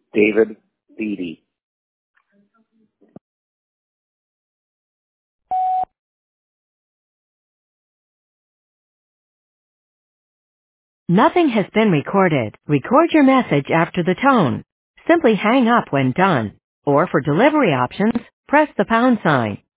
David Beatty. Nothing has been recorded. Record your message after the tone. Simply hang up when done. Or for delivery options, press the pound sign.